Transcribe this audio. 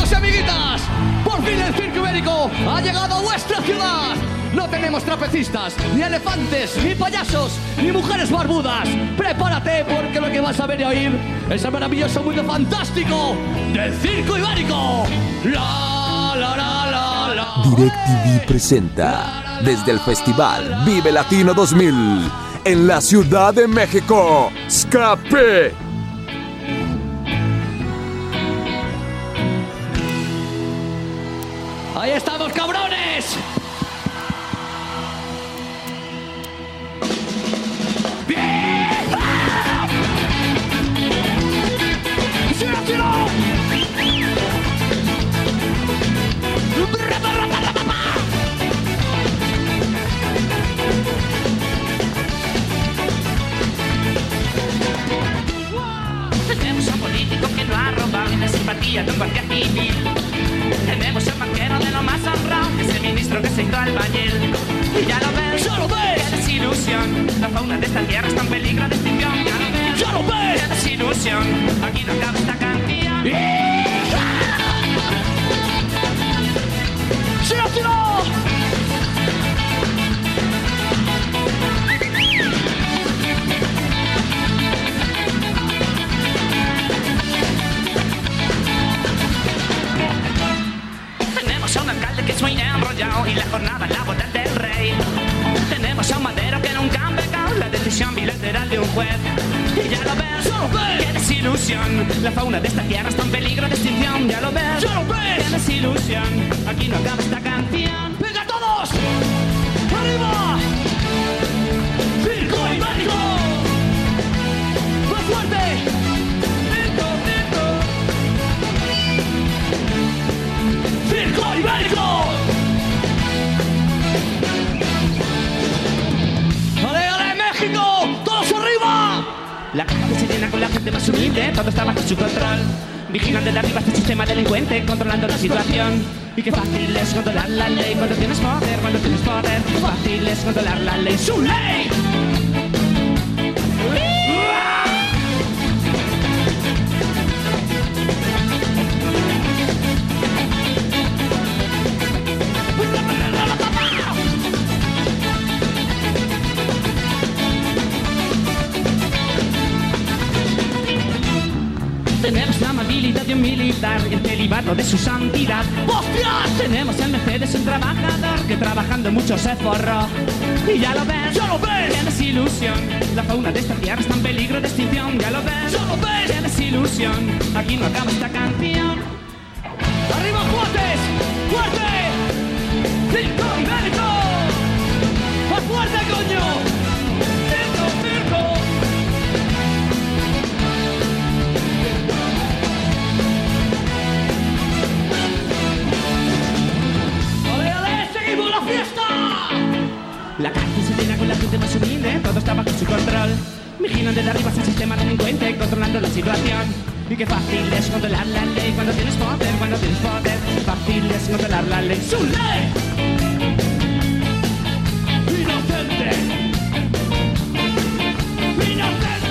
amigos y amiguitas, por fin el Circo Ibérico ha llegado a vuestra ciudad. No tenemos trapecistas, ni elefantes, ni payasos, ni mujeres barbudas. Prepárate porque lo que vas a ver y oír es el maravilloso mundo fantástico del Circo Ibérico. La, la, la, la, la. DirecTV presenta desde el Festival Vive Latino 2000 en la Ciudad de México, Escape. ¡Ahí estamos, cabrones! ¡Bien! ¡Ah! ¡Tira, tira! Tenemos a un político que no ha robado ni la simpatía de un guardia civil. Tenemos un banquero de lo más honrado, ese ministro que se hizo albañil. Y ya lo ves, ¡Ya lo ves! ¡qué desilusión! La fauna de esta tierra está en peligro de extinción. Ya lo ves, ¡Ya lo ves! ¡qué desilusión! Aquí no acaba esta canción. ¡Tira, tira! Tenemos a un alcalde que es muy enrollado y la jornada laboral del rey. Tenemos a un madero que nunca ha pecado la decisión bilateral de un juez. Y ya lo ves, ¡Ya lo ves! ¡qué desilusión! La fauna de esta tierra está en peligro de extinción. Ya lo ves, ¡Ya lo ves! ¡qué desilusión! Aquí no acaba esta canción. ¡Venga todos! ¡Arriba! ¡Circo Ibérico! ¡Más fuerte! ¡Circo, circo! ¡Circo Ibérico! ¡Ale, ale, México! ¡Todos arriba! La calle se llena con la gente más humilde, todo está bajo su control. Vigilan desde arriba este sistema delincuente, controlando la situación. Y qué fácil es controlar la ley cuando tienes poder, cuando tienes poder. Qué fácil es controlar la ley, ¡su ley! Tenemos la amabilidad de un militar y el celibato de su santidad. ¡Hostias! Tenemos el Mercedes, un trabajador que trabajando mucho se forró. Y ya lo ves, ¡Ya lo ves! ¡qué desilusión! La fauna de esta tierra está en peligro de extinción. Ya lo ves, ¡Ya lo ves! ¡qué desilusión! Aquí no acaba esta canción. ¡Arriba, fuertes! ¡Fuerte! ¡Circo Ibérico! ¡Más fuerte, coño! ¡Circo, circo! ¡Ale, ale! ¡Seguimos la fiesta! La calle se llena con la gente más humilde, todo está bajo su control. Vigilan desde arriba ese sistema delincuente, controlando la situación. Y qué fácil es controlar la ley cuando tienes poder, cuando tienes poder. Fácil es controlar la ley, ¡su ley! ¡Inocente! ¡Inocente!